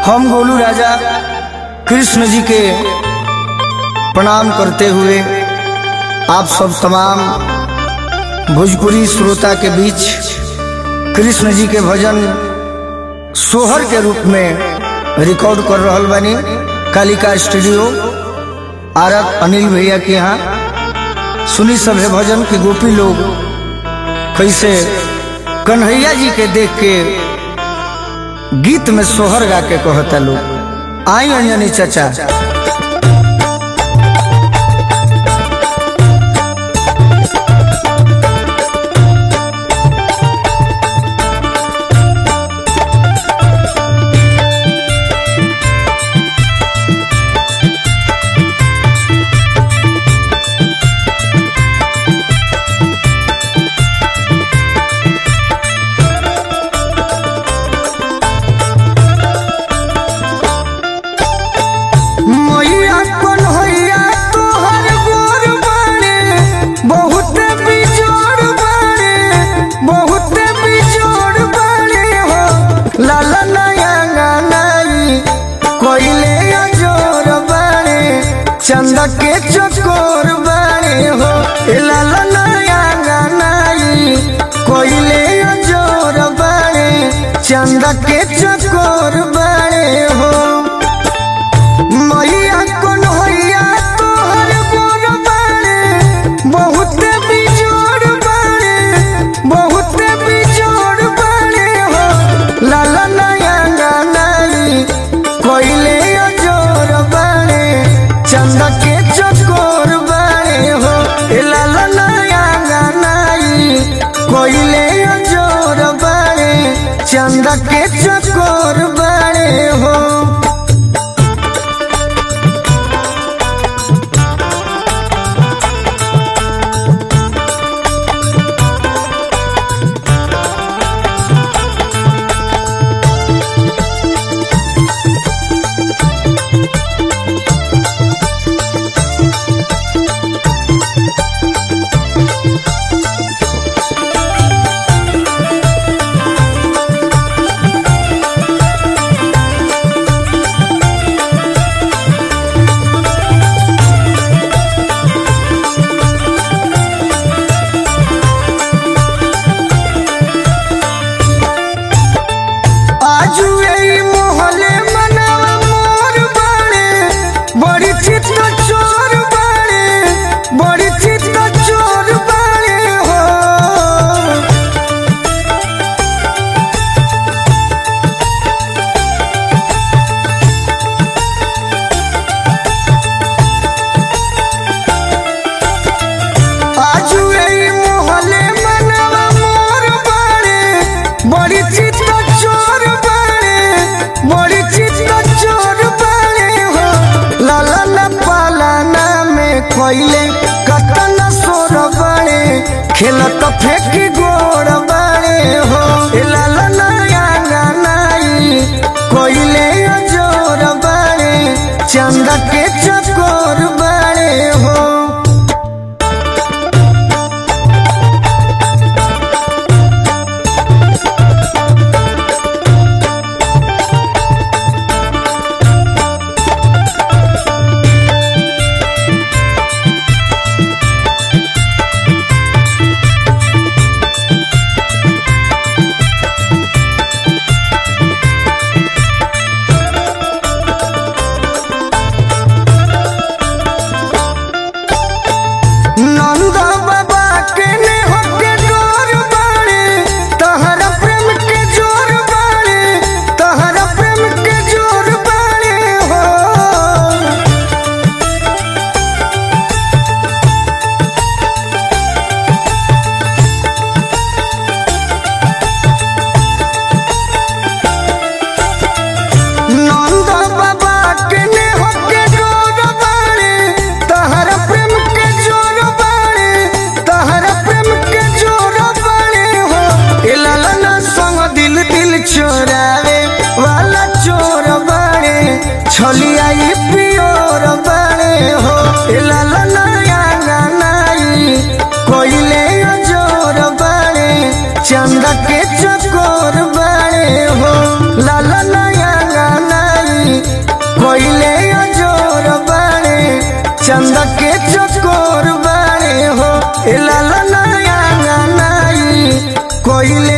हम गोलू राजा कृष्ण जी के प्रणाम करते हुए आप सब तमाम भोजपुरी श्रोता के बीच कृष्ण जी के भजन सोहर के रूप में रिकॉर्ड कर रहल बानी कालिका स्टूडियो आरक अनिल भैया के यहाँ। सुनी सभे भजन के गोपी लोग कैसे कन्हैया जी के देख के गीत में सोहर गा के कहता लोग। आई अंजनी चाचा चंदा के चकोर बारे हो लाला नया गानाई कोयले जोर बारे चंदा के चकोर बारे हो मैया कौन होइया तोहर गोर बारे बहुत बिजोड़ बारे बहुत बिजोड़ बारे हो लाला नया गानाई कोयले जोर बारे चंदा के चकोर बारे हो लाला नया गानाई कोयले जोर बारे चंदा के चकोर बारे हो। कोयले कतन सोर बारे खेलत फेंकी गोर बारे हो लाला नया गानाई कोयले जोर बारे चंदा के चकोर बारे हो। कइले